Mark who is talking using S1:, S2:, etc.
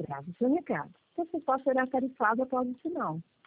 S1: grave o seu recado. Você só será tarifado após o sinal.